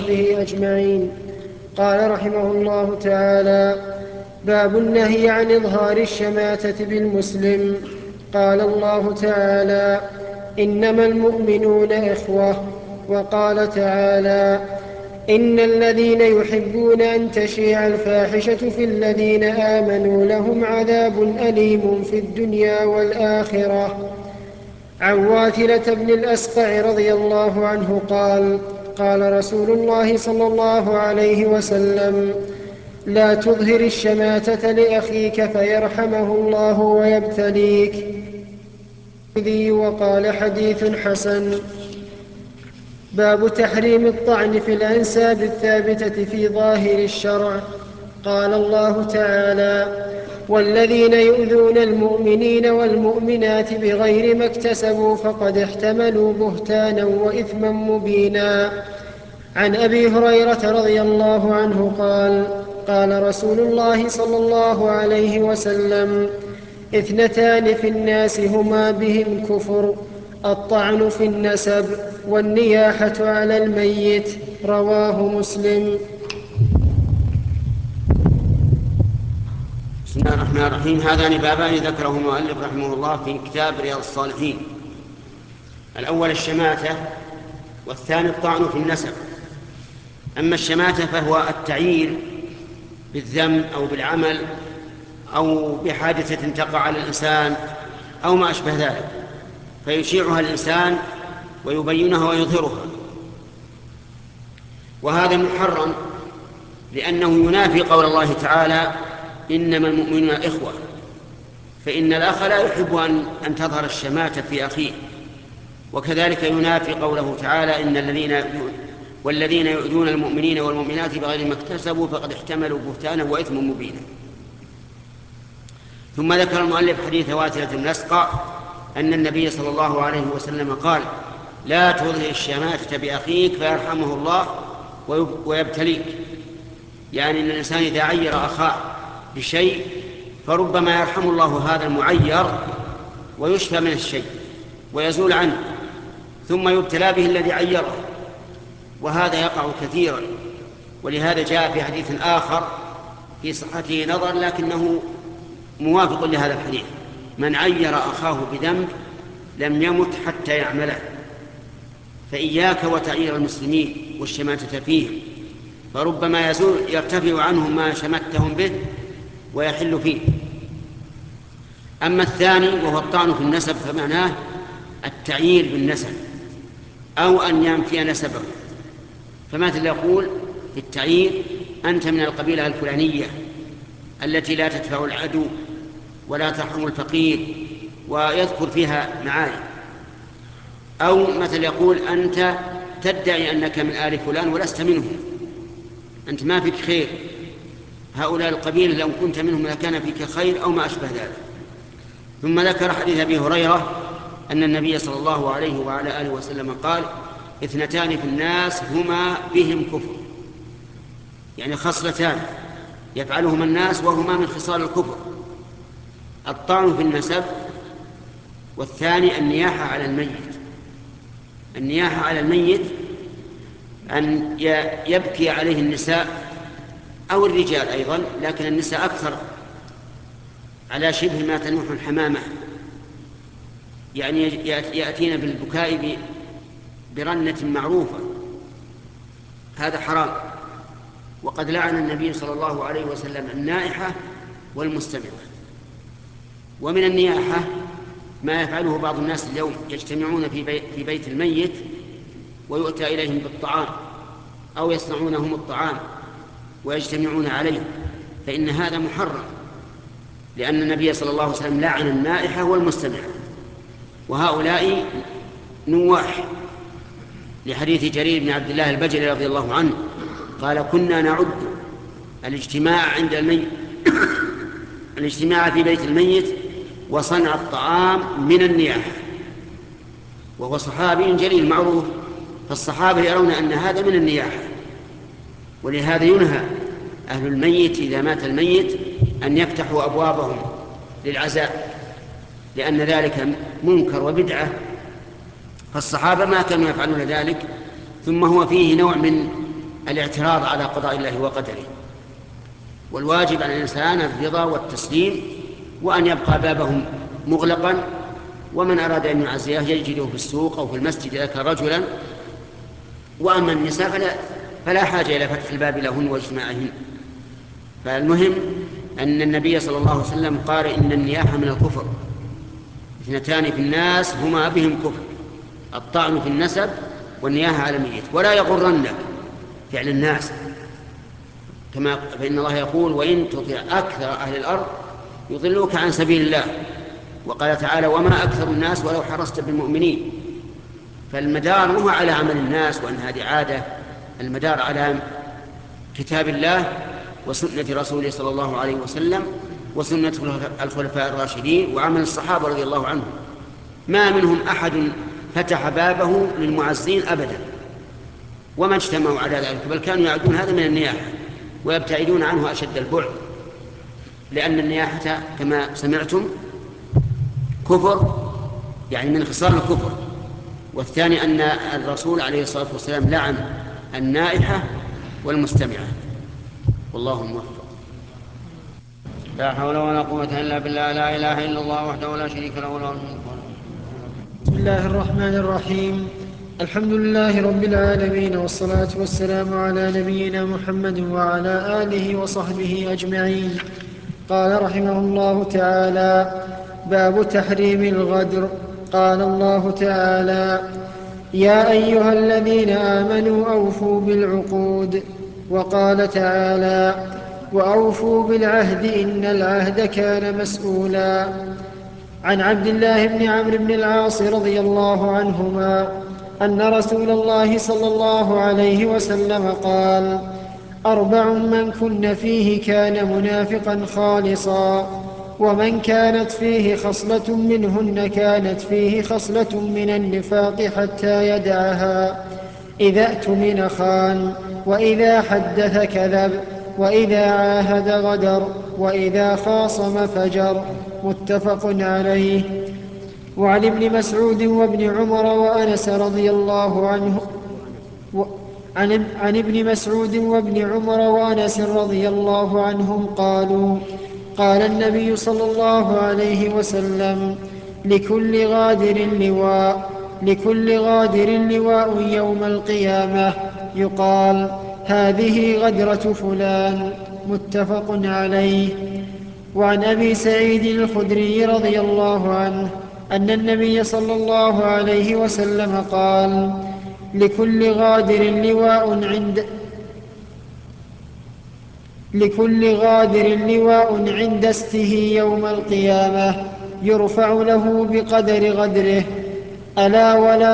وصحبه أجمعين. قال رحمه الله تعالى: باب النهي عن إظهار الشماتة بالمسلم. قال الله تعالى: إنما المؤمنون إخوة. وقال تعالى: إن الذين يحبون أن تشيع الفاحشة في الذين آمنوا لهم عذاب أليم في الدنيا والآخرة. عن واثلة بن الأسقع رضي الله عنه قال: قال رسول الله صلى الله عليه وسلم: لا تظهر الشماتة لأخيك فيرحمه الله ويبتليك. وقال: حديث حسن. باب تحريم الطعن في الأنساب الثابتة في ظاهر الشرع. قال الله تعالى: والذين يؤذون المؤمنين والمؤمنات بغير ما اكتسبوا فقد احتملوا بهتانا وإثما مبينا. عن أبي هريرة رضي الله عنه قال: قال رسول الله صلى الله عليه وسلم: اثنتان في الناس هما بهم كفر: الطعن في النسب والنياحة على الميت. رواه مسلم. بسم الله الرحمن الرحيم. هذان بابان ذكره المؤلف رحمه الله في كتاب رياض الصالحين. الأول الشماتة، والثاني الطعن في النسب. أما الشماتة فهو التعيير بالذم أو بالعمل أو بحادثة تقع على الإنسان أو ما أشبه ذلك، فيشيعها الإنسان ويبينها ويظهرها، وهذا محرم لأنه ينافي قول الله تعالى: إنما المؤمنون إخوة، فإن الأخ لا يحب أن تظهر الشماتة في أخيه. وكذلك ينافي قوله تعالى: والذين يؤذون المؤمنين والمؤمنات بغير ما اكتسبوا فقد احتملوا بهتانا وإثما مبينا. ثم ذكر المؤلف حديث واثلة بن الأسقع أن النبي صلى الله عليه وسلم قال: لا تظهر الشماتة بأخيك فيرحمه الله ويبتليك. يعني أن الإنسان إذا عير أخاه بشيء فربما يرحم الله هذا المعير ويشفى من الشيء ويزول عنه، ثم يبتلى به الذي عيره، وهذا يقع كثيرا. ولهذا جاء في حديث آخر في صحته نظر لكنه موافق لهذا الحديث: من عير أخاه بذنب لم يمت حتى يعمله. فإياك وتعير المسلمين والشماتة فيهم، فربما يرتفع عنهم ما شمتهم به ويحل فيه. أما الثاني وهو الطعن في النسب فمعناه التعيير بالنسب أو أن ينفي نسبه. فمثل يقول في التعيير: أنت من القبيلة الفلانية التي لا تدفع العدو ولا ترحم الفقير، ويذكر فيها معاني. أو مثل يقول: أنت تدعي أنك من آل فلان ولست منهم، أنت ما فيك خير، هؤلاء القبيلة لو كنت منهم لكان فيك خير، أو ما أشبه ذلك. ثم ذكر حديث أبي هريرة أن النبي صلى الله عليه وعلى آله وسلم قال: اثنتان في الناس هما بهم كفر، يعني خصلتان يفعلهما الناس وهما من خصال الكفر: الطعن في النسب، والثاني النياحة على الميت. النياحة على الميت أن يبكي عليه النساء أو الرجال أيضا، لكن النساء أكثر، على شبه ما تنوح الحمامة، يعني يأتين بالبكاء برنة معروفة. هذا حرام، وقد لعن النبي صلى الله عليه وسلم النائحة والمستمعة. ومن النياحة ما يفعله بعض الناس اليوم: يجتمعون في بيت الميت ويؤتى إليهم بالطعام، أو يصنعونهم الطعام ويجتمعون عليه، فإن هذا محرم، لأن النبي صلى الله عليه وسلم لعن النائحة والمستمعة، وهؤلاء نواح، لحديث جرير بن عبد الله البجلي رضي الله عنه قال: كنا نعد الاجتماع في بيت الميت وصنع الطعام من النياحة. وهو صحابي جليل معروف، فالصحابة يرون أن هذا من النياحة. ولهذا ينهى أهل الميت إذا مات الميت أن يفتحوا أبوابهم للعزاء، لأن ذلك منكر وبدعة، فالصحابة ما كانوا يفعلون ذلك. ثم هو فيه نوع من الاعتراض على قضاء الله وقدره، والواجب على الإنسان الرضا والتسليم، وأن يبقى بابهم مغلقا، ومن أراد أن يعزيه يجده في السوق أو في المسجد إذا كان رجلا. وأما النساء فلا حاجة إلى فتح الباب لهن واجتماعهن. فالمهم أن النبي صلى الله عليه وسلم قال إن النياحة من الكفر، اثنتان في الناس هما بهم كفر: الطعن في النسب والنياحة على الميت. ولا يغرنك فعل الناس، كما فإن الله يقول: وإن تطع أكثر أهل الأرض يضلوك عن سبيل الله. وقال تعالى: وما أكثر الناس ولو حرصت بالمؤمنين. فالمدار هو على عمل الناس، وأن هذه عادة. المدار على كتاب الله وسنة رسوله صلى الله عليه وسلم وسنة الخلفاء الراشدين وعمل الصحابة رضي الله عنهم. ما منهم أحد فتح بابه للمعزين أبدا، وما اجتمعوا على ذلك، بل كانوا يعدون هذا من النياحة ويبتعدون عنه أشد البعد، لأن النياحة كما سمعتم كفر، يعني من خصال الكفر. والثاني أن الرسول عليه الصلاة والسلام لعن النائحة والمستمعة. والله موفق. لا حول ولا قوة إلا بالله. لا إله إلا الله وحده لا شريك له وله الملك. بسم الله الرحمن الرحيم. الحمد لله رب العالمين، والصلاة والسلام على نبينا محمد وعلى آله وصحبه أجمعين. قال رحمه الله تعالى: باب تحريم الغدر. قال الله تعالى: يا أيها الذين آمنوا أوفوا بالعقود. وقال تعالى: وأوفوا بالعهد إن العهد كان مسؤولا. عن عبد الله بن عمرو بن العاص رضي الله عنهما أن رسول الله صلى الله عليه وسلم قال: 4 من كن فيه كان منافقا خالصا، ومن كانت فيه خصلة منهن كانت فيه خصلة من النفاق حتى يدعها: إذا اؤتمن خان، وإذا حدث كذب، وإذا عاهد غدر، وإذا خاصم فجر. متفق عليه. وعن ابن مسعود وابن عمر وأنس رضي الله عنه عن ابن مسعود وابن عمر وأنس رضي الله عنهم قالوا: قال النبي صلى الله عليه وسلم: لكل غادر لواء يوم القيامة، يقال: هذه غدرة فلان. متفق عليه. وعن أبي سعيد الخدري رضي الله عنه أن النبي صلى الله عليه وسلم قال: لكل غادر لواء عند استه يوم القيامة، يرفع له بقدر غدره. ألا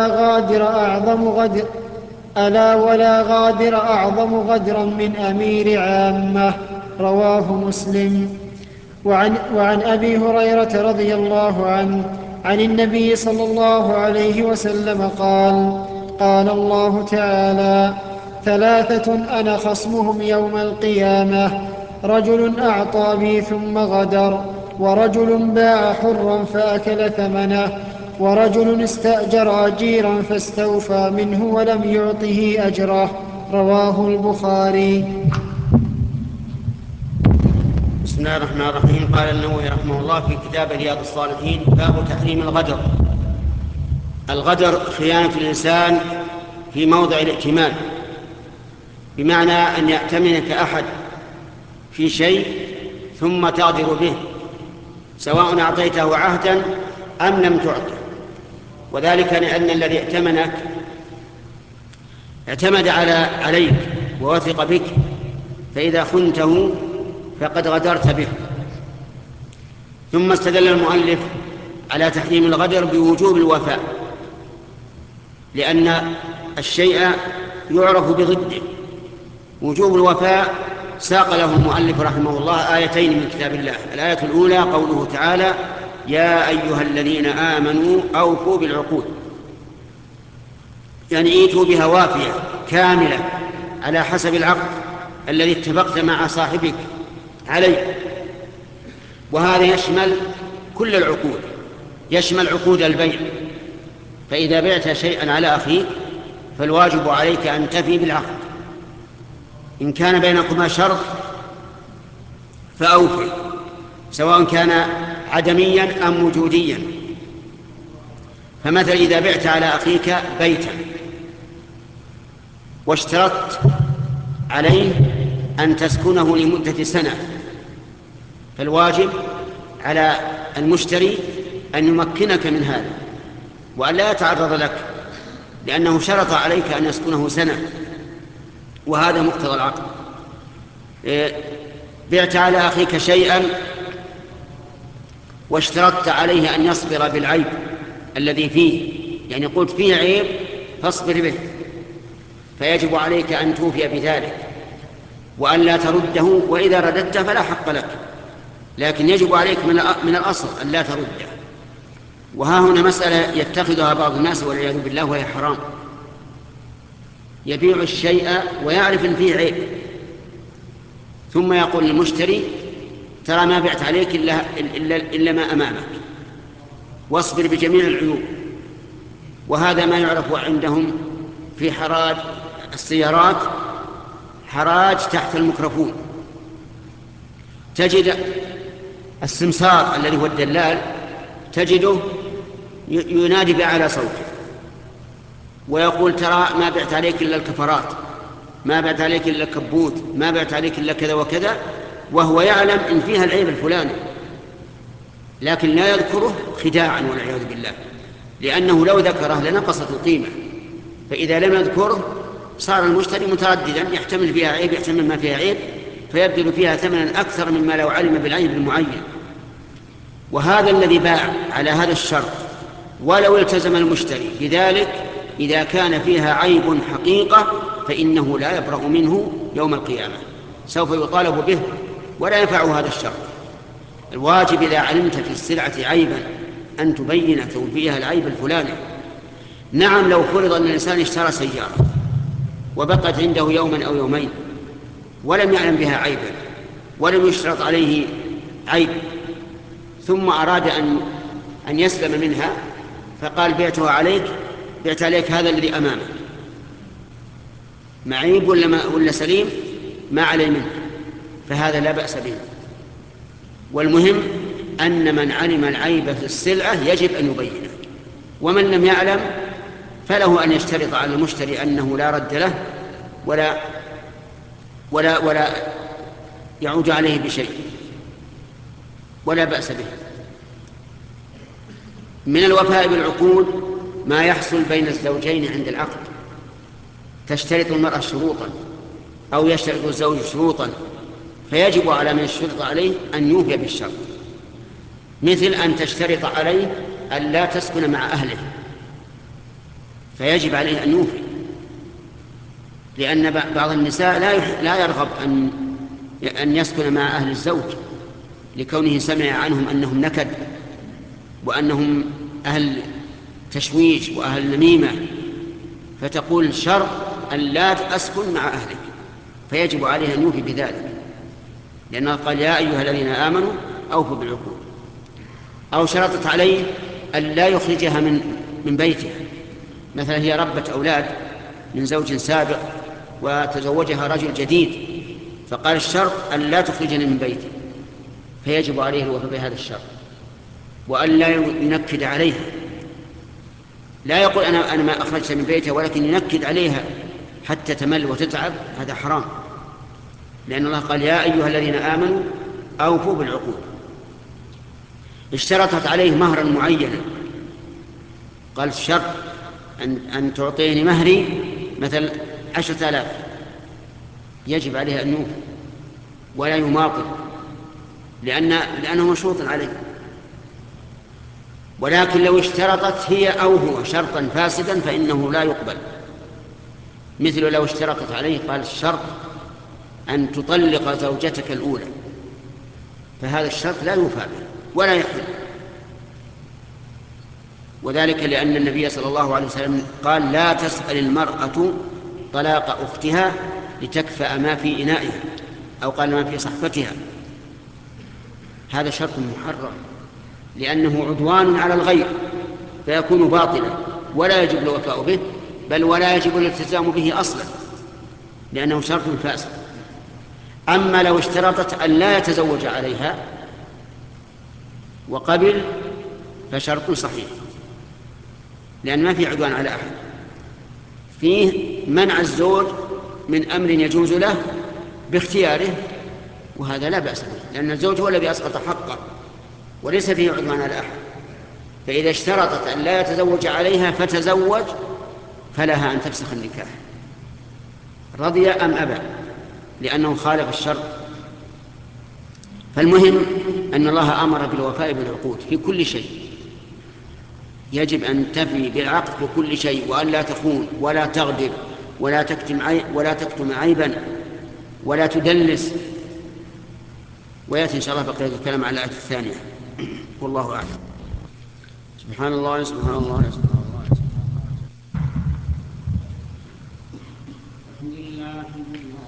ولا غادر أعظم غدرا من أمير عامة. رواه مسلم. وعن أبي هريرة رضي الله عنه عن النبي صلى الله عليه وسلم قال: قال الله تعالى: 3 أنا خصمهم يوم القيامة: رجل أعطى بي ثم غدر، ورجل باع حرا فأكل ثمنه، ورجل استأجر أجيرا فاستوفى منه ولم يعطه أجره. رواه البخاري. بسم الله الرحمن الرحيم. قال النووي رحمه الله في كتاب رياض الصالحين: باب تحريم الغدر. الغدر خيانة الإنسان في موضع الائتمان، بمعنى أن يأتمنك أحد في شيء ثم تغدر به، سواء أعطيته عهدا أم لم تعطه. وذلك لأن الذي ائتمنك اعتمد عليك ووثق بك، فإذا خنته فقد غدرت به. ثم استدل المؤلف على تحريم الغدر بوجوب الوفاء، لأن الشيء يعرف بضده. وجوب الوفاء ساق له المؤلف رحمه الله آيتين من كتاب الله. الآية الأولى قوله تعالى: يا أيها الذين آمنوا أوفوا بالعقود، يعني ايتوا بها وافية كاملة على حسب العقد الذي اتفقت مع صاحبك عليه. وهذا يشمل كل العقود، يشمل عقود البيع. فإذا بعت شيئا على أخيك فالواجب عليك أن تفي بالعقد، إن كان بينكما شرط فأوفي، سواء كان عدميا أم وجوديا. فمثلا إذا بعت على أخيك بيتا واشترطت عليه أن تسكنه لمدة سنة، فالواجب على المشتري أن يمكنك من هذا وأن لا يتعرض لك، لأنه شرط عليك أن يسكنه سنة، وهذا مقتضى العقد. بعت على أخيك شيئا واشترطت عليه أن يصبر بالعيب الذي فيه، يعني قلت فيه عيب فاصبر به، فيجب عليك أن توفي بذلك وأن لا ترده، وإذا رددته فلا حق لك، لكن يجب عليك من الأصل أن لا ترده. وها هنا مسألة يتخذها بعض الناس والعياذ بالله وهي حرام، يبيع الشيء ويعرف أن فيه عيب ثم يقول للمشتري ترى ما بعت عليك إلا ما أمامك، واصبر بجميع العيوب. وهذا ما يعرف عندهم في حراج السيارات، حراج تحت الميكروفون، تجد السمسار الذي هو الدلال تجده ينادي بأعلى صوته ويقول ترى ما بعت عليك إلا الكفرات، ما بعت عليك إلا الكبوت، ما بعت عليك إلا كذا وكذا، وهو يعلم إن فيها العيب الفلاني، لكن لا يذكره خداعا والعياذ بالله، لأنه لو ذكره لنقصت القيمة. فإذا لم يذكره صار المشتري مترددا، يحتمل فيها عيب يحتمل ما فيها عيب، فيبذل فيها ثمنا أكثر مما لو علم بالعيب المعين. وهذا الذي باع على هذا الشرط ولو التزم المشتري بذلك إذا كان فيها عيب حقيقة فإنه لا يبرأ منه يوم القيامة، سوف يطالب به ولا ينفع هذا الشرط. الواجب إذا علمت في السلعة عيبا أن تبين توفيها العيب الفلاني. نعم، لو فرض أن الإنسان اشترى سيارة وبقت عنده يوما أو يومين ولم يعلم بها عيبا ولم يشترط عليه عيب، ثم أراد أن يسلم منها فقال بعتها عليك، بعت عليك هذا الذي أمامك معيب ولا سليم ما عليه منه، فهذا لا بأس به. والمهم أن من علم العيب في السلعة يجب أن يبينه، ومن لم يعلم فله أن يشترط على المشتري أنه لا رد له ولا يعود عليه بشيء، ولا بأس به. من الوفاء بالعقود ما يحصل بين الزوجين عند العقد، تشترط المرأة شروطا أو يشترط الزوج شروطا، فيجب على من اشترط عليه أن يوفي بالشرط، مثل أن تشترط عليه أن لا تسكن مع أهله، فيجب عليه أن يوفي، لأن بعض النساء لا يرغب أن يسكن مع أهل الزوج لكونه سمع عنهم أنهم نكد وأنهم أهل تشويش وأهل نميمة، فتقول شرط أن لا أسكن مع أهلك، فيجب عليه أن يوفي بذلك، لأنه قال يا أيها الذين آمنوا أوفوا بالعقود. أو شرطت عليه أن لا يخرجها من بيتها، مثلا هي ربة أولاد من زوج سابق وتزوجها رجل جديد، فقال الشرط أن لا تخرجني من بيتي، فيجب عليه الوفاء بهذا الشرط، وأن لا ينكد عليها، لا يقول أنا ما أخرجت من بيتها، ولكن ينكد عليها حتى تمل وتتعب، هذا حرام، لأن الله قال يا أيها الذين آمنوا أوفوا بالعقود. اشترطت عليه مهرا معينا، قال الشرط أن تعطيني مهري مثل 10,000، يجب عليها أن يوفي ولا يماطل، لأنه مشروط عليه. ولكن لو اشترطت هي أو هو شرطا فاسدا فإنه لا يقبل، مثل لو اشترطت عليه قال الشرط أن تطلق زوجتك الأولى، فهذا الشرط لا يوفى به ولا يحل، وذلك لأن النبي صلى الله عليه وسلم قال لا تسأل المرأة طلاق أختها لتكفأ ما في إنائها، أو قال ما في صحفتها، هذا شرط محرم لأنه عدوان على الغير فيكون باطلا ولا يجب الوفاء به، بل ولا يجب الالتزام به أصلا لأنه شرط فاسد. أما لو اشترطت أن لا يتزوج عليها وقبل فشرط صحيح، لأن ما في عدوان على أحد، فيه منع الزوج من أمر يجوز له باختياره، وهذا لا بأس به، لأن الزوج هو الذي أسقط حقه وليس فيه عدوان على أحد. فإذا اشترطت أن لا يتزوج عليها فتزوج فلها أن تفسخ النكاح رضي أم أبى، لأنه خالف الشرط. فالمهم أن الله أمر بالوفاء بالعقود في كل شيء، يجب أن تفي بالعقد في كل شيء، وأن لا تخون ولا تغدر ولا تكتم عيبا ولا تدلس. ويأتي إن شاء الله بقية الكلام على الآية الثانية. والله أعلم. سبحان الله سبحان الله سبحان الله. الحمد لله الحمد لله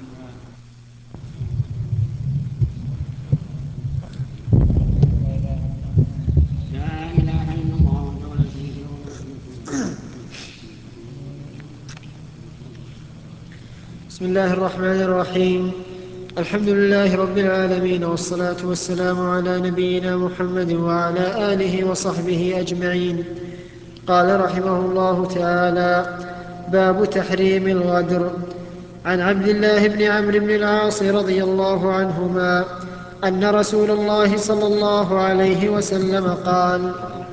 لا إله إلا الله ولا شريك له. بسم الله الرحمن الرحيم. الحمد لله رب العالمين، والصلاة والسلام على نبينا محمد وعلى آله وصحبه أجمعين. قال رحمه الله تعالى: باب تحريم الغدر. عن عبد الله بن عمرو بن العاص رضي الله عنهما أن رسول الله صلى الله عليه وسلم قال: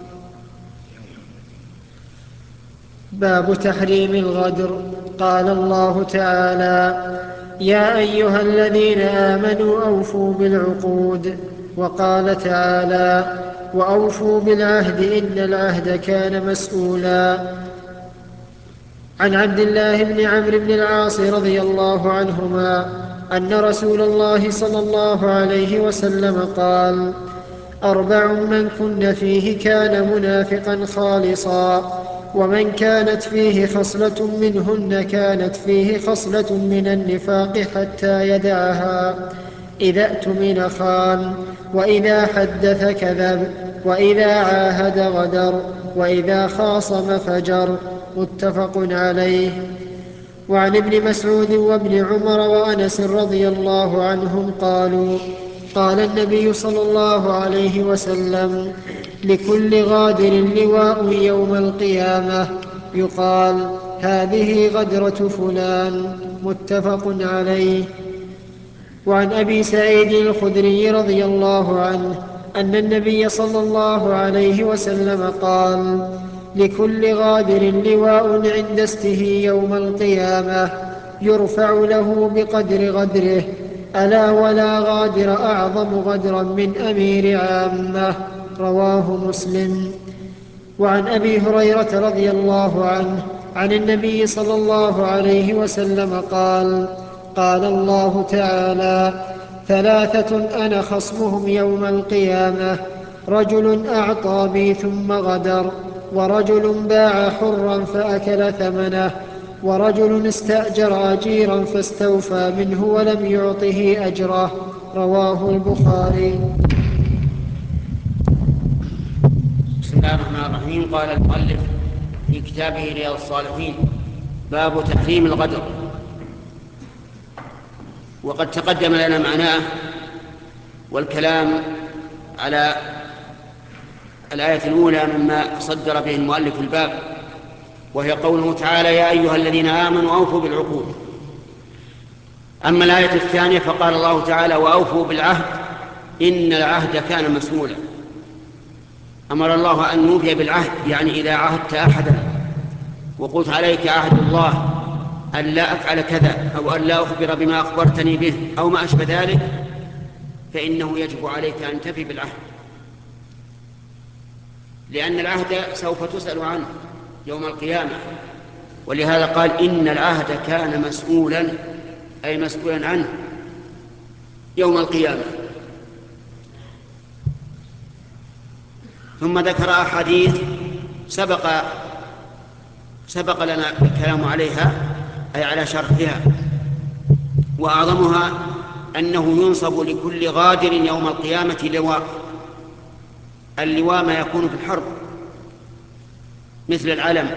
باب تحريم الغدر. قال الله تعالى: يا أيها الذين آمنوا أوفوا بالعقود. وقال تعالى: وأوفوا بالعهد إن العهد كان مسؤولا. عن عبد الله بن عمرو بن العاص رضي الله عنهما أن رسول الله صلى الله عليه وسلم قال: 4 من كن فيه كان منافقا خالصا، ومن كانت فيه خصلة منهن كانت فيه خصلة من النفاق حتى يدعها: إذا اؤتمن خان، وإذا حدث كذب، وإذا عاهد غدر، وإذا خاصم فجر. متفق عليه. وعن ابن مسعود وابن عمر وأنس رضي الله عنهم قالوا: قال النبي صلى الله عليه وسلم: لكل غادر لواء يوم القيامة، يقال: هذه غدرة فلان. متفق عليه. وعن أبي سعيد الخدري رضي الله عنه أن النبي صلى الله عليه وسلم قال: لكل غادر لواء عند استه يوم القيامة، يرفع له بقدر غدره، ألا ولا غادر أعظم غدرا من أمير عامة. رواه مسلم. وعن أبي هريرة رضي الله عنه عن النبي صلى الله عليه وسلم قال: قال الله تعالى: 3 أنا خصمهم يوم القيامة: رجل أعطى بي ثم غدر، ورجل باع حرا فأكل ثمنه، ورجل استأجر أجيرا فاستوفى منه ولم يعطه أجره. رواه البخاري. بسم الله الرحمن الرحيم. قال المؤلف في كتابه رياض الصالحين: باب تحريم الغدر. وقد تقدم لنا معناه والكلام على الآية الأولى مما صدر به المؤلف الباب، وهي قوله تعالى: يا أيها الذين آمنوا أوفوا بالعقود. أما الآية الثانية فقال الله تعالى: وأوفوا بالعهد إن العهد كان مسؤولا. أمر الله أن نوفي بالعهد، يعني إذا عهدت أحدا وقلت عليك عهد الله أن لا أفعل كذا، أو أن لا أخبر بما أخبرتني به، أو ما أشبه ذلك، فإنه يجب عليك أن تفي بالعهد، لأن العهد سوف تسأل عنه يوم القيامة. ولهذا قال: إن العهد كان مسؤولا، أي مسؤولا عنه يوم القيامة. ثم ذكر أحاديث سبق لنا الكلام عليها، أي على شرحها، وأعظمها أنه ينصب لكل غادر يوم القيامة لواء. اللواء ما يكون في الحرب مثل العلم،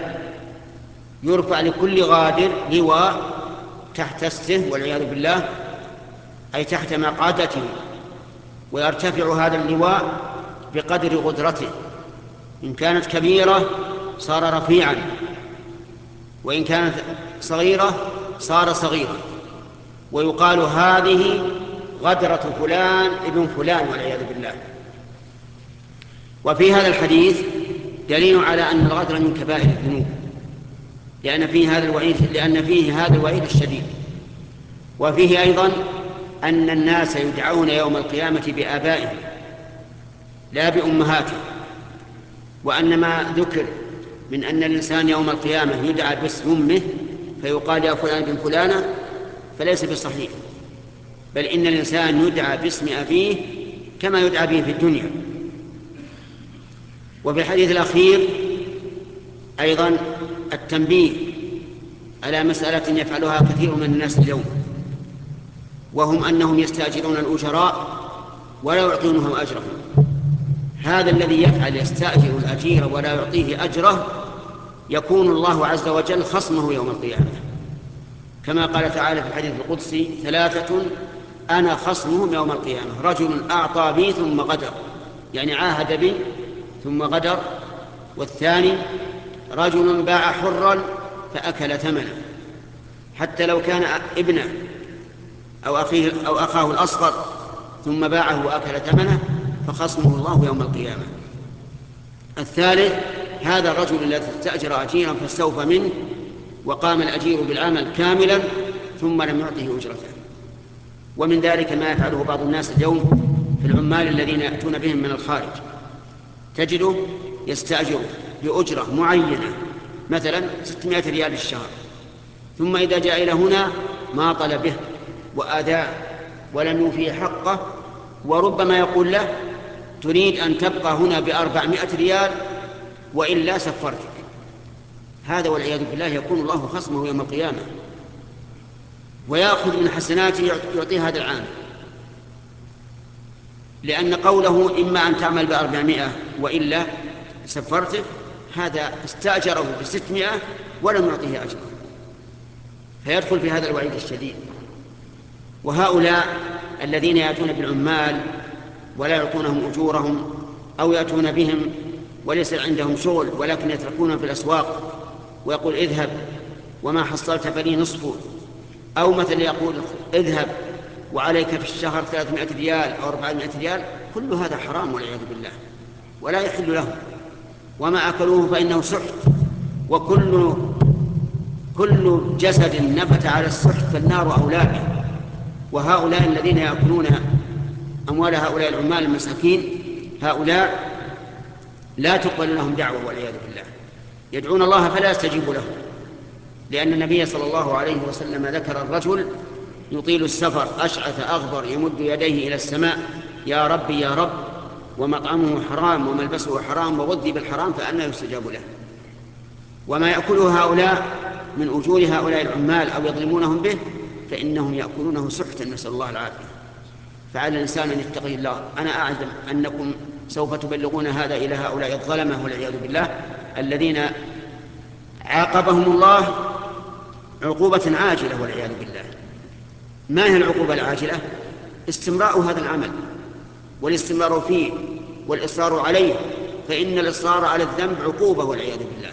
يرفع لكل غادر لواء تحت استه والعياذ بالله، أي تحت مقعدته، ويرتفع هذا اللواء بقدر قدرته، إن كانت كبيرة صار رفيعا، وإن كانت صغيرة صار صغيرا، ويقال هذه غدرة فلان ابن فلان والعياذ بالله. وفي هذا الحديث دليل على أن الغدر من كبائر الذنوب، لأن فيه هذا الوعيد الشديد. وفيه أيضا أن الناس يدعون يوم القيامة بآبائهم لا بأمهاتهم، وأن ما ذكر من أن الإنسان يوم القيامة يدعى باسم أمه فيقال يا فلان بن فلانة فليس بصحيح، بل إن الإنسان يدعى باسم أبيه كما يدعى به في الدنيا. وفي الحديث الأخير أيضا التنبيه على مسألة يفعلها كثير من الناس اليوم، وهم أنهم يستأجرون الأجراء ولا يعطونهم أجرهم. هذا الذي يستأجر الأجير ولا يعطيه أجره يكون الله عز وجل خصمه يوم القيامة، كما قال تعالى في الحديث القدسي: 3 أنا خصمهم يوم القيامة: رجل أعطى بي ثم غدر، يعني عاهد بي ثم غدر، والثاني رجل باع حرا فأكل ثمنه، حتى لو كان ابنه أو أخاه الأصغر ثم باعه وأكل ثمنه فخصمه الله يوم القيامة. الثالث هذا الرجل الذي استأجر أجيرا فاستوفى منه وقام الأجير بالعمل كاملا ثم لم يعطه أجرته. ومن ذلك ما يفعله بعض الناس اليوم في العمال الذين يأتون بهم من الخارج، تجده يستأجر بأجرة معينة مثلا 600 ريال الشهر، ثم إذا جاء إلى هنا ما طلبه وآذاه ولم يوفي حقه، وربما يقول له: تريد أن تبقى هنا ب400 ريال وإلا سفرتك. هذا والعياذ بالله يكون الله خصمه يوم القيامة، ويأخذ من حسناته يعطيه هذا العام، لأن قوله إما أن تعمل ب400 وإلا سفرتك هذا استأجره ب600 ولم يعطيه أجره، فيدخل في هذا الوعيد الشديد. وهؤلاء الذين يأتون بالعمال ولا يعطونهم أجورهم، أو يأتون بهم وليس عندهم شغل ولكن يتركونهم في الأسواق ويقول: اذهب وما حصلت فلي نصفه، أو مثلا يقول: اذهب وعليك في الشهر 300 ريال أو 400 ريال، كل هذا حرام والعياذ بالله ولا يحل له، وما أكلوه فإنه سحت، وكل جسد نبت على السحت فالنار أولى به. وهؤلاء الذين يأكلون أموال هؤلاء العمال المساكين هؤلاء لا تقبل لهم دعوة والعياذ بالله، يدعون الله فلا يستجيب لهم، لأن النبي صلى الله عليه وسلم ذكر الرجل يطيل السفر أشعث أغبر يمد يديه إلى السماء: يا ربي يا رب، ومطعمه حرام وملبسه حرام وغذي بالحرام فأنى يستجاب له. وما يأكله هؤلاء من أجور هؤلاء العمال أو يظلمونهم به فإنهم يأكلونه سحتا، نسأل الله العافية. فعلى الإنسان أن يتقي الله. أنا أعلم أنكم سوف تبلغون هذا إلى هؤلاء الظلمة والعياذ بالله الذين عاقبهم الله عقوبة عاجلة والعياذ بالله. ما هي العقوبة العاجلة؟ استمراء هذا العمل والاستمرار فيه والإصرار عليه، فإن الإصرار على الذنب عقوبة والعياذ بالله.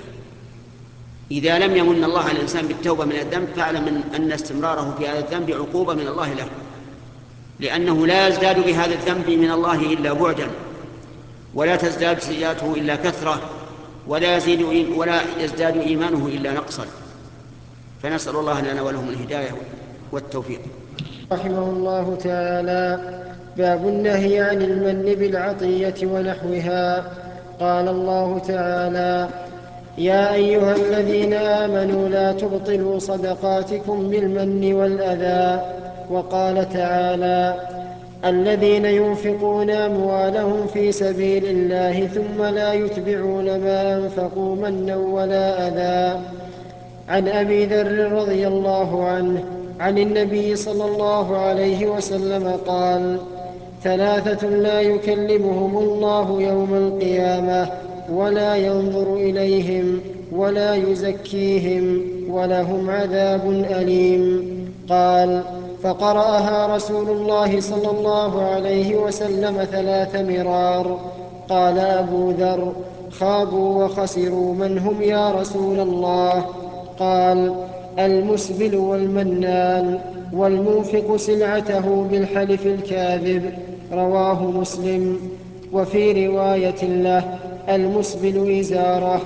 إذا لم يمن الله على الإنسان بالتوبة من الذنب فاعلم أن استمراره في هذا الذنب عقوبة من الله له، لأنه لا يزداد بهذا الذنب من الله إلا بعدا، ولا تزداد سيئاته إلا كثرة، ولا يزداد إيمانه إلا نقصا. فنسأل الله لنا ولهم الهداية والتوفيق. رحمه الله تعالى: باب النهي عن المن بالعطية ونحوها. قال الله تعالى: يا أيها الذين آمنوا لا تبطلوا صدقاتكم بالمن والأذى. وقال تعالى: الذين ينفقون أموالهم في سبيل الله ثم لا يتبعون ما أنفقوا منا ولا أذى. عن أبي ذر رضي الله عنه عن النبي صلى الله عليه وسلم قال: 3 لا يكلمهم الله يوم القيامة ولا ينظر إليهم ولا يزكيهم ولهم عذاب أليم. قال: فقرأها رسول الله صلى الله عليه وسلم 3 مرار. قال أبو ذر: خابوا وخسروا، من هم يا رسول الله؟ قال: المسبل والمنان والمنفق سلعته بالحلف الكاذب. رواه مسلم. وفي رواية له: المسبل إزاره.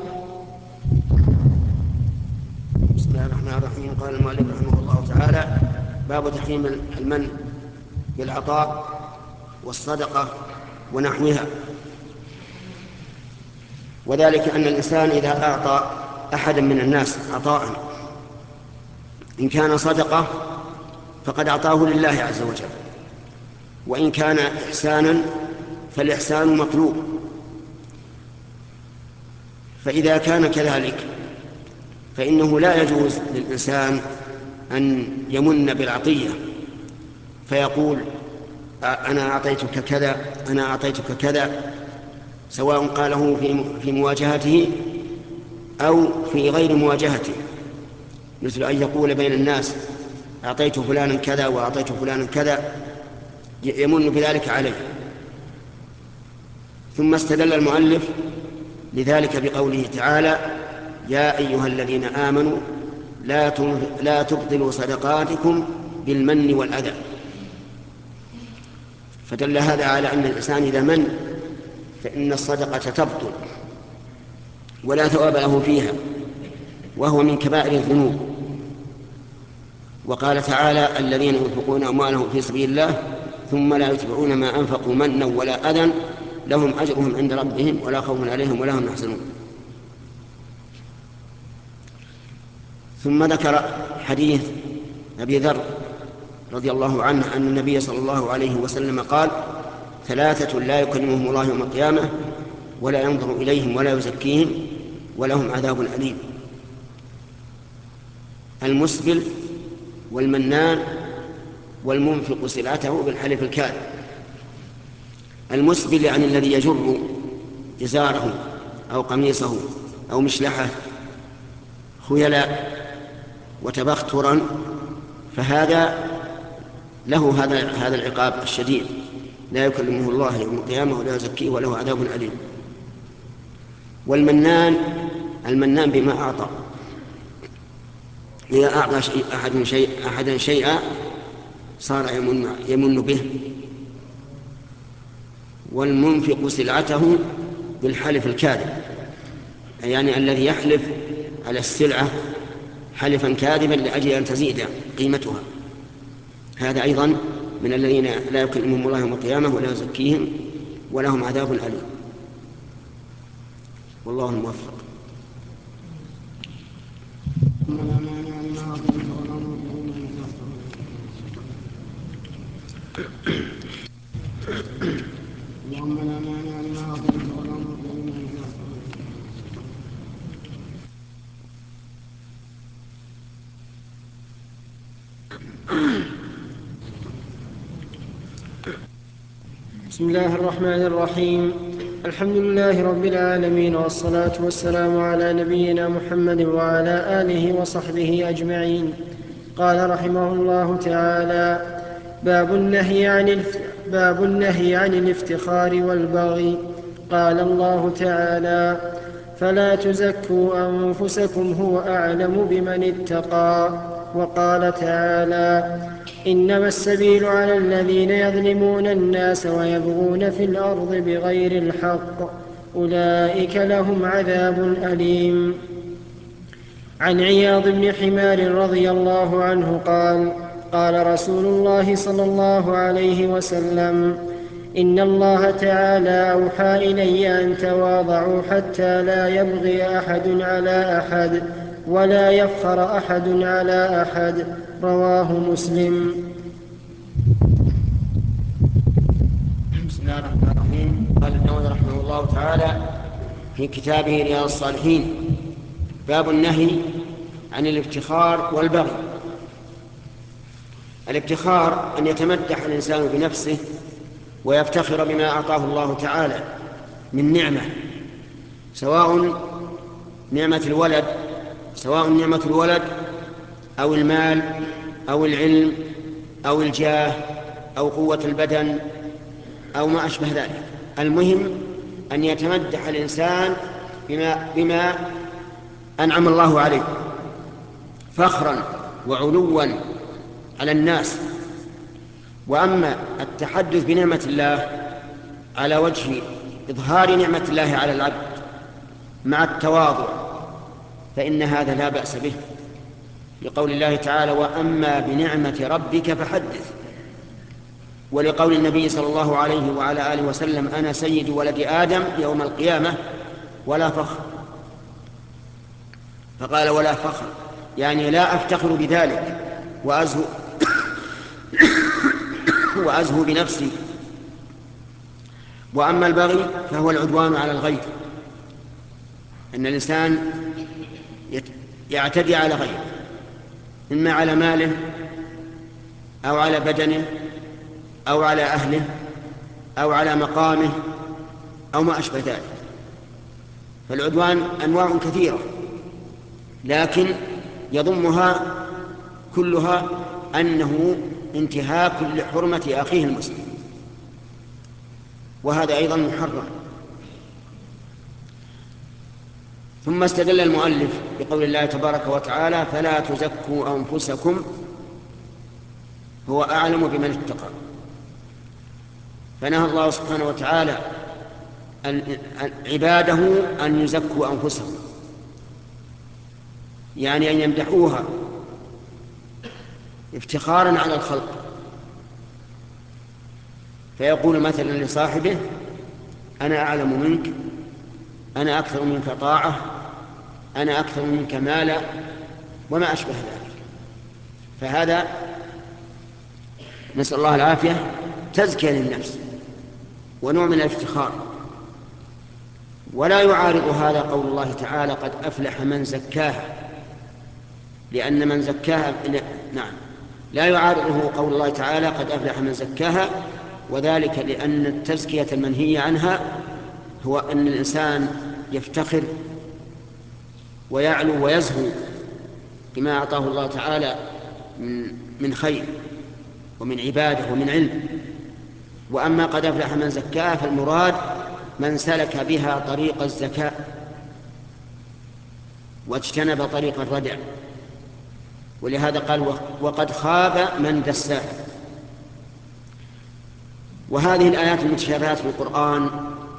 بسم الله الرحمن الرحيم. قال المؤلف رحمه الله تعالى: باب تحريم المن بالعطاء والصدقة ونحوها. وذلك أن الإنسان إذا أعطى أحدا من الناس عطاء إن كان صدقة فقد أعطاه لله عز وجل، وإن كان إحسانا فالإحسان مطلوب. فإذا كان كذلك فإنه لا يجوز للإنسان أن يمن بالعطية فيقول: أنا أعطيتك كذا، أنا أعطيتك كذا، سواء قاله في مواجهته أو في غير مواجهته، مثل أن يقول بين الناس: أعطيت فلانا كذا وأعطيت فلانا كذا، يمن بذلك عليه. ثم استدل المؤلف لذلك بقوله تعالى: يا أيها الذين آمنوا لا تبطلوا صدقاتكم بالمن والأذى. فدل هذا على أن الإنسان إذا من فإن الصدقة تبطل ولا ثواب له فيها، وهو من كبائر الذنوب. وقال تعالى: الذين ينفقون أموالهم في سبيل الله ثم لا يتبعون ما أنفقوا منا ولا أذى لهم أجرهم عند ربهم ولا خوف عليهم ولا هم يحزنون. ثم ذكر حديث أبي ذر رضي الله عنه أن النبي صلى الله عليه وسلم قال: 3 لا يكلمهم الله يوم القيامة ولا ينظر إليهم ولا يزكيهم ولهم عذاب أليم: المسبل والمنان والمنفق سلعته بالحلف الكاذب. المسبل يعني الذي يجر إزاره أو قميصه أو مشلحه خيلاء وتبخترا، فهذا له هذا العقاب الشديد: لا يكلمه الله يوم القيامة ولا يزكيه وله عذاب أليم. والمنان، المنان بما أعطى، إذا أعطى أحدا شيئا صار يمن به. والمنفق سلعته بالحلف الكاذب، يعني الذي يحلف على السلعة حلفا كاذبا لأجل أن تزيد قيمتها، هذا أيضا من الذين لا يكلمهم الله يوم القيامة ولا يزكيهم ولهم عذاب أليم. والله الموفق. بسم الله الرحمن الرحيم. الحمد لله رب العالمين، والصلاة والسلام على نبينا محمد وعلى آله وصحبه أجمعين. قال رحمه الله تعالى: باب النهي عن الافتخار والبغي. قال الله تعالى: فلا تزكوا أنفسكم هو أعلم بمن اتقى. وقال تعالى: إنما السبيل على الذين يظلمون الناس ويبغون في الأرض بغير الحق أولئك لهم عذاب أليم. عن عياض بن حمار رضي الله عنه قال: قال رسول الله صلى الله عليه وسلم: إن الله تعالى أوحى إلي أن تواضعوا حتى لا يبغي أحد على أحد ولا يفخر أحد على أحد. رواه مسلم. بسم الله الرحمن الرحيم. قال النووي رحمه الله تعالى في كتابه رياض الصالحين: باب النهي عن الافتخار والبغي. الافتخار أن يتمدح الإنسان بنفسه ويفتخر بما أعطاه الله تعالى من نعمة، سواء نعمة الولد أو المال أو العلم أو الجاه أو قوة البدن أو ما أشبه ذلك. المهم أن يتمدح الإنسان بما أنعم الله عليه فخرا وعلوا على الناس. وأما التحدث بنعمة الله على وجه إظهار نعمة الله على العبد مع التواضع فإن هذا لا بأس به، لقول الله تعالى: وأما بنعمة ربك فحدث. ولقول النبي صلى الله عليه وعلى آله وسلم: أنا سيد ولد آدم يوم القيامة ولا فخر. فقال: ولا فخر، يعني لا أفتخر بذلك وأزهو بنفسي. وأما البغي فهو العدوان على الغير، أن الإنسان يعتدي على غيره، إما على ماله أو على بدنه أو على أهله أو على مقامه أو ما أشبه ذلك. فالعدوان أنواع كثيرة، لكن يضمها كلها أنه انتهاك لحرمة أخيه المسلم، وهذا أيضا محرم. ثم استدل المؤلف بقول الله تبارك وتعالى: فلا تزكوا أنفسكم هو أعلم بمن اتقى. فنهى الله سبحانه وتعالى عباده أن يزكوا أنفسهم، يعني أن يمدحوها افتخارا على الخلق. فيقول مثلا لصاحبه: أنا أعلم منك، أنا أكثر منك طاعة، أنا أكثر منك مالا، وما أشبه ذلك. فهذا نسأل الله العافية تزكية للنفس ونوع من الافتخار. ولا يعارض هذا قول الله تعالى: قد أفلح من زكاها، لأن من زكاها نعم لا يعارضه قول الله تعالى: قد أفلح من زكاها، وذلك لأن التزكية المنهية عنها هو أن الإنسان يفتخر ويعلو ويزهو بما أعطاه الله تعالى من خير ومن عبادة ومن علم. وأما قد أفلح من زكاها فالمراد من سلك بها طريق الزكاة واجتنب طريق الردع، ولهذا قال: وقد خاب من دساها. وهذه الآيات المتشابهات في القرآن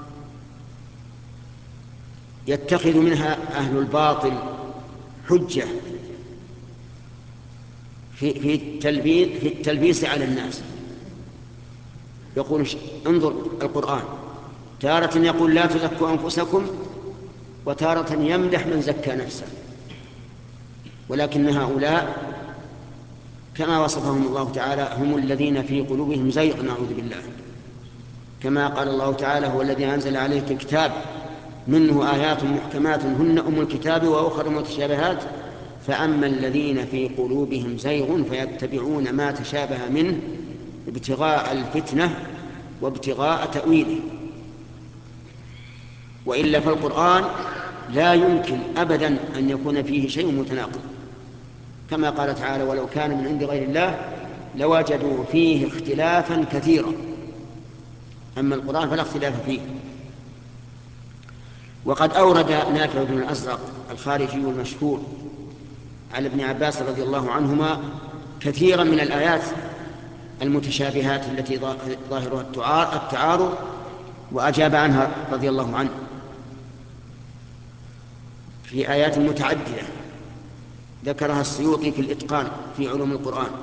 يتخذ منها أهل الباطل حجة في التلبيس على الناس. يقول: انظر القرآن، تارة يقول: لا تزكوا أنفسكم، وتارة يمدح من زكى نفسه. ولكن هؤلاء كما وصفهم الله تعالى هم الذين في قلوبهم زيغ، نعوذ بالله، كما قال الله تعالى: هو الذي أنزل عليك الكتاب منه آيات محكمات هن أم الكتاب وأخر متشابهات فأما الذين في قلوبهم زيغ فيتبعون ما تشابه منه ابتغاء الفتنة وابتغاء تأويله. وإلا فالقرآن لا يمكن أبدا أن يكون فيه شيء متناقض، كما قال تعالى: ولو كان من عند غير الله لوجدوا فيه اختلافا كثيرا. أما القرآن فلا اختلاف فيه. وقد أورد نافع بن الأزرق الخارجي المشهور على ابن عباس رضي الله عنهما كثيرا من الآيات المتشابهات التي ظاهرها التعارض، وأجاب عنها رضي الله عنه في آيات متعددة ذكرها السيوطي في الإتقان في علوم القرآن.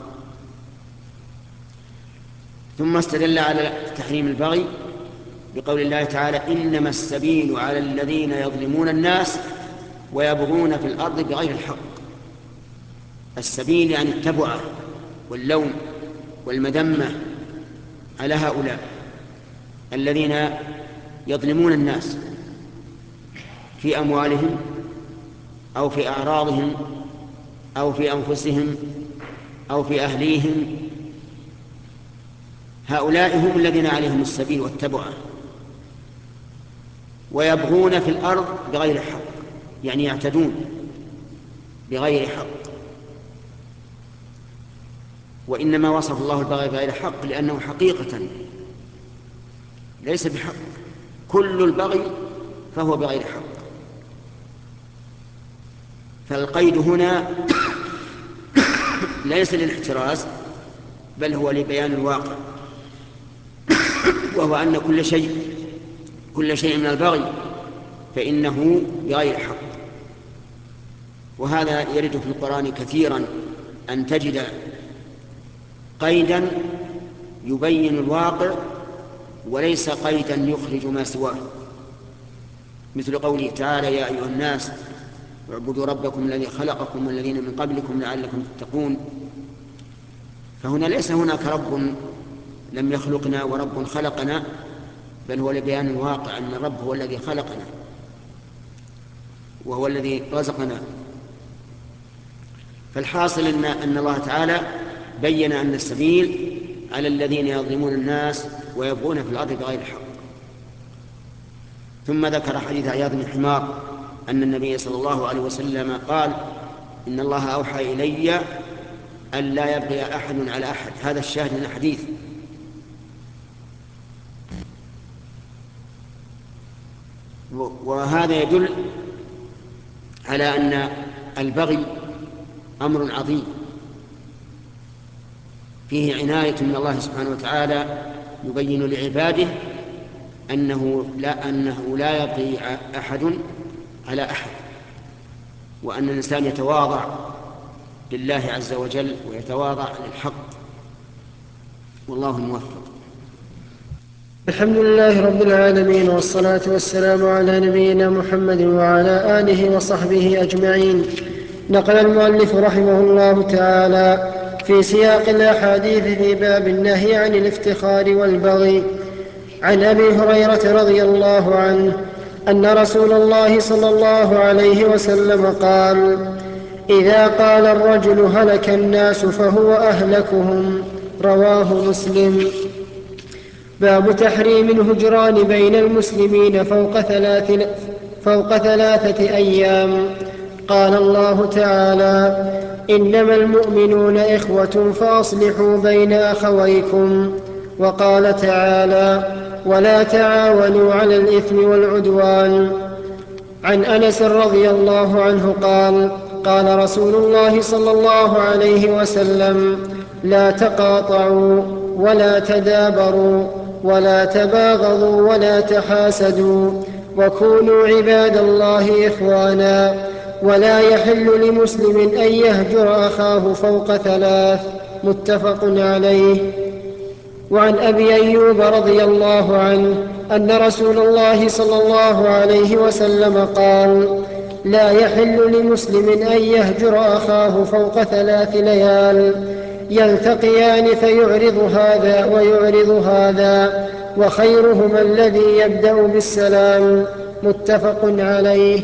ثم استدل على تحريم البغي بقول الله تعالى: إنما السبيل على الذين يظلمون الناس ويبغون في الأرض بغير الحق. السبيل يعني التبعة واللوم والمذمة على هؤلاء الذين يظلمون الناس في أموالهم أو في أعراضهم أو في أنفسهم أو في أهليهم. هؤلاء هم الذين عليهم السبيل والتبعة. ويبغون في الأرض بغير حق، يعني يعتدون بغير حق. وإنما وصف الله البغي بغير حق لأنه حقيقة ليس بحق. كل البغي فهو بغير حق. فالقيد هنا ليس للاحتراز بل هو لبيان الواقع، وهو أن كل شيء من البغي فإنه بغير حق. وهذا يرد في القرآن كثيرا أن تجد قيدا يبين الواقع وليس قيدا يخرج ما سواه، مثل قوله تعالى: يا أيها الناس اعبدوا ربكم الذي خلقكم والذين من قبلكم لعلكم تتقون. فهنا ليس هناك رب لم يخلقنا ورب خلقنا، بل هو لبيان الواقع أن الرب هو الذي خلقنا وهو الذي رزقنا. فالحاصل أن الله تعالى بين أن السبيل على الذين يظلمون الناس ويبغون في الأرض بغير الحق. ثم ذكر حديث عياض بن حمار أن النبي صلى الله عليه وسلم قال: إن الله أوحى إلي أن لا يبغي أحد على أحد. هذا الشاهد من الحديث. وهذا يدل على أن البغي أمر عظيم فيه عناية من الله سبحانه وتعالى يبين لعباده أنه لا يبغي أحد على أحد، وأن الإنسان يتواضع لله عز وجل ويتواضع للحق، والله الموفق. الحمد لله رب العالمين، والصلاة والسلام على نبينا محمد وعلى آله وصحبه أجمعين. نقل المؤلف رحمه الله تعالى في سياق الأحاديث في باب النهي عن الافتخار والبغي عن أبي هريرة رضي الله عنه أن رسول الله صلى الله عليه وسلم قال: إذا قال الرجل هلك الناس فهو أهلكهم. رواه مسلم. باب تحريم الهجران بين المسلمين فوق 3 أيام. قال الله تعالى: إنما المؤمنون إخوة فأصلحوا بين أخويكم. وقال تعالى: ولا تعاونوا على الإثم والعدوان. عن أنس رضي الله عنه قال: قال رسول الله صلى الله عليه وسلم: لا تقاطعوا ولا تدابروا ولا تباغضوا ولا تحاسدوا، وكونوا عباد الله إخوانا، ولا يحل لمسلم أن يهجر أخاه فوق 3. متفق عليه. وعن أبي أيوب رضي الله عنه أن رسول الله صلى الله عليه وسلم قال: لا يحل لمسلم أن يهجر أخاه فوق 3 ليال، يلتقيان فيعرض هذا ويعرض هذا، وخيرهما الذي يبدأ بالسلام. متفق عليه.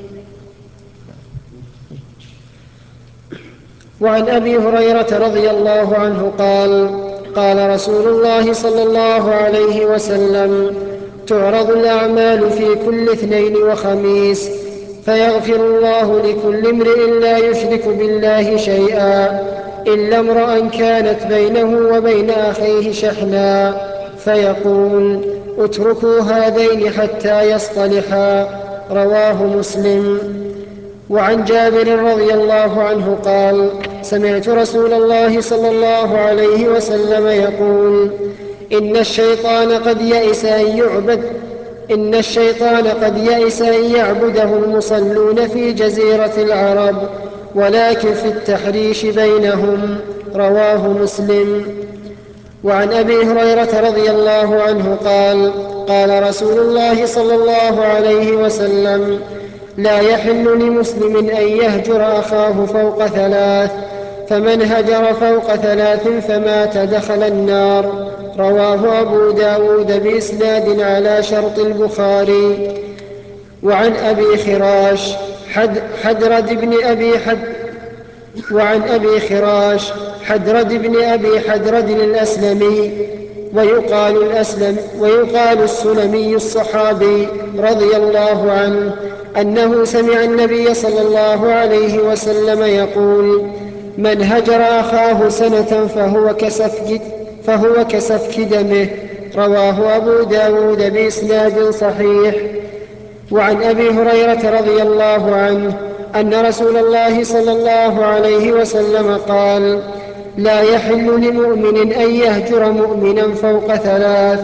وعن أبي هريرة رضي الله عنه قال: قال رسول الله صلى الله عليه وسلم: تعرض الأعمال في كل 2 وخميس، فيغفر الله لكل امرئ لا يشرك بالله شيئا إلا امرأ كانت بينه وبين أخيه شحنا، فيقول: اتركوا هذين حتى يصطلحا. رواه مسلم. وعن جابر رضي الله عنه قال: سمعت رسول الله صلى الله عليه وسلم يقول: إن الشيطان قد يئس أن يعبده المصلون في جزيرة العرب، ولكن في التحريش بينهم. رواه مسلم. وعن أبي هريرة رضي الله عنه قال: قال رسول الله صلى الله عليه وسلم: لا يحل لمسلم أن يهجر أخاه فوق 3، فمن هجر فوق 3 فمات دخل النار. رواه أبو داود بإسناد على شرط البخاري. وعن أبي خراش حدرد بن أبي حدرد الأسلمي، ويقال السلمي الصحابي رضي الله عنه، أنه سمع النبي صلى الله عليه وسلم يقول: من هجر أخاه سنة فهو كسفك دمه. رواه أبو داود بإسناد صحيح. وعن أبي هريرة رضي الله عنه أن رسول الله صلى الله عليه وسلم قال: لا يحل لمؤمن أن يهجر مؤمنا فوق ثلاث،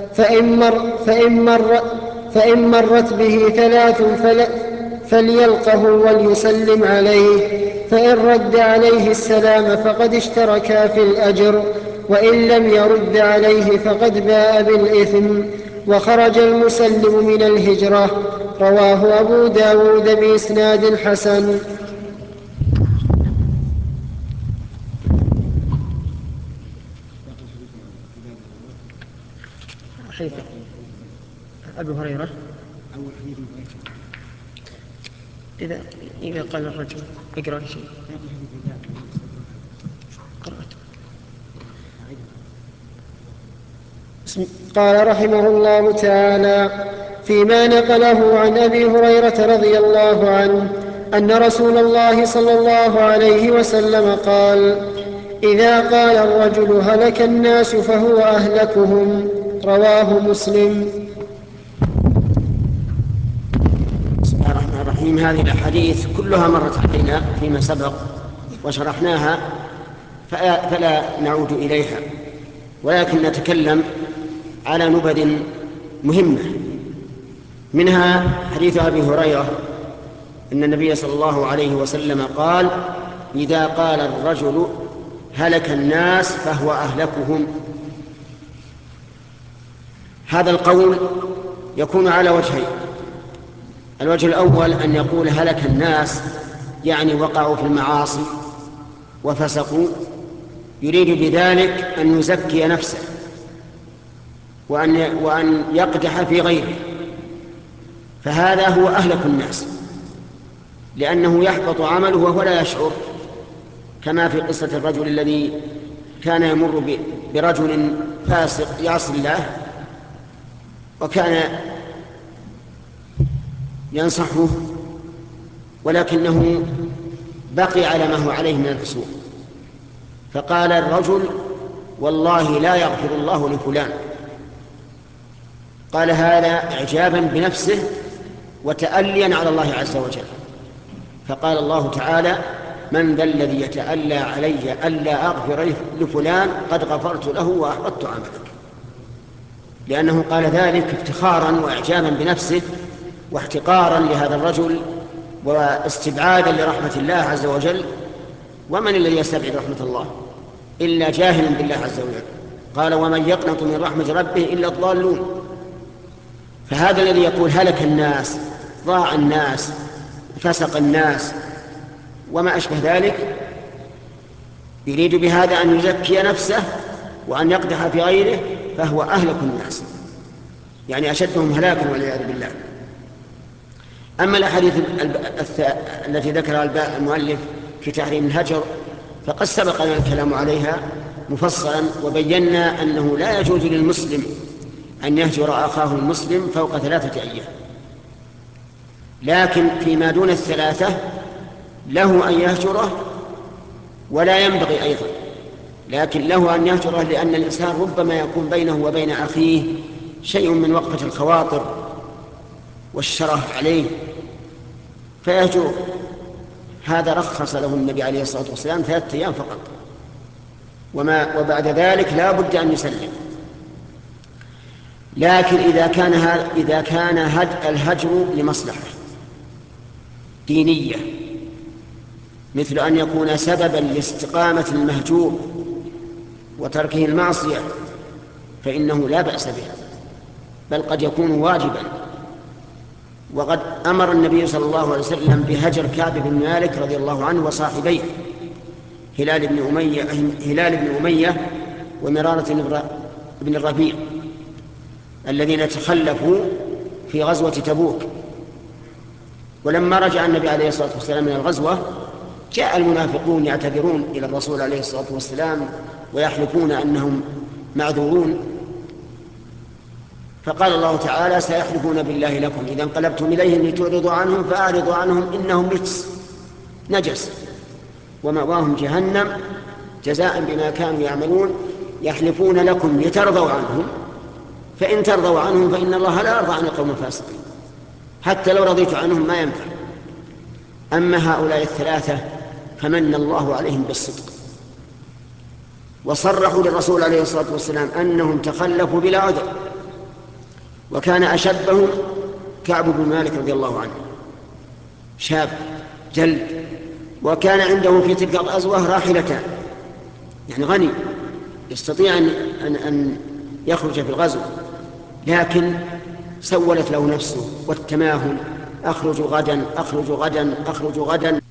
فإن مرت به ثلاث فليلقه وليسلم عليه، فإن رد عليه السلام فقد اشتركا في الأجر، وإن لم يرد عليه فقد باء بالإثم، وخرج المسلم من الهجرة. رواه أبو داود بإسناد حسن. حديث أبي هريرة إذا قال الرجل اقرأ شيء قرأت. قال رحمه الله تعالى فيما نقله عن أبي هريرة رضي الله عنه أن رسول الله صلى الله عليه وسلم قال: إذا قال الرجل هلك الناس فهو أهلكهم. رواه مسلم. بسم الله الرحمن الرحيم. هذه الأحاديث كلها مرت علينا فيما سبق وشرحناها، فلا نعود إليها، ولكن نتكلم على نبذ مهمة. منها حديث أبي هريرة أن النبي صلى الله عليه وسلم قال: إذا قال الرجل هلك الناس فهو أهلكهم. هذا القول يكون على وجهين: الوجه الأول أن يقول هلك الناس يعني وقعوا في المعاصي وفسقوا، يريد بذلك أن يزكي نفسه وأن يقدح في غيره، فهذا هو أهلك الناس، لأنه يحبط عمله وهو لا يشعر، كما في قصة الرجل الذي كان يمر برجل فاسق يعصي الله وكان ينصحه، ولكنه بقي على ما هو عليه من الفسوق، فقال الرجل: والله لا يغفر الله لفلان. قال هذا إعجابا بنفسه وتأليا على الله عز وجل، فقال الله تعالى: من ذا الذي يتألى علي ألا أغفر لفلان قد غفرت له وأحبطت عملك، لأنه قال ذلك افتخارا وإعجابا بنفسه واحتقارا لهذا الرجل واستبعادا لرحمة الله عز وجل. ومن الذي يستبعد رحمة الله إلا جاهل بالله عز وجل؟ قال: ومن يقنط من رحمة ربه إلا الضالون. فهذا الذي يقول هلك الناس، ضاع الناس، فسق الناس وما أشبه ذلك، يريد بهذا أن يزكي نفسه وأن يقدح في غيره، فهو أهلك الناس، يعني أشدهم هلاكا والعياذ بالله. أما الأحاديث التي ذكرها المؤلف في تحريم الهجر فقد سبق لنا الكلام عليها مفصلا، وبينا أنه لا يجوز للمسلم أن يهجر أخاه المسلم فوق 3 أيام، لكن فيما دون 3 له أن يهجره، ولا ينبغي أيضا، لكن له أن يهجره، لأن الإنسان ربما يكون بينه وبين أخيه شيء من وقفة الخواطر والشره عليه فيهجره. هذا رخص له النبي عليه الصلاة والسلام 3 أيام فقط، وبعد ذلك لا بد أن يسلم. لكن إذا كان الهجر لمصلحة دينية، مثل أن يكون سببا لاستقامة المهجور وتركه المعصية، فإنه لا بأس به، بل قد يكون واجبا. وقد أمر النبي صلى الله عليه وسلم بهجر كعب بن مالك رضي الله عنه وصاحبيه هلال بن أمية ومرارة بن الربيع، الذين تخلفوا في غزوة تبوك. ولما رجع النبي عليه الصلاة والسلام من الغزوة جاء المنافقون يعتذرون إلى الرسول عليه الصلاة والسلام ويحلفون أنهم معذورون، فقال الله تعالى: سيحلفون بالله لكم إذا انقلبتم إليهم لتعرضوا عنهم فأعرضوا عنهم إنهم نجس. ومأواهم جهنم جزاء بما كانوا يعملون يحلفون لكم لترضوا عنهم فإن ترضوا عنهم فإن الله لا يرضى عن القوم الفاسقين. حتى لو رضيت عنهم ما ينفع. أما هؤلاء الثلاثة فمن الله عليهم بالصدق، وصرحوا للرسول عليه الصلاة والسلام أنهم تخلفوا بلا عذر. وكان أشبهم كعب بن مالك رضي الله عنه، شاب جلد، وكان عنده في تلك الغزوة راحلتان، يعني غني يستطيع أن يخرج في الغزو، لكن سولت له نفسه والتماهل، أخرج غدا أخرج غدا أخرج غدا.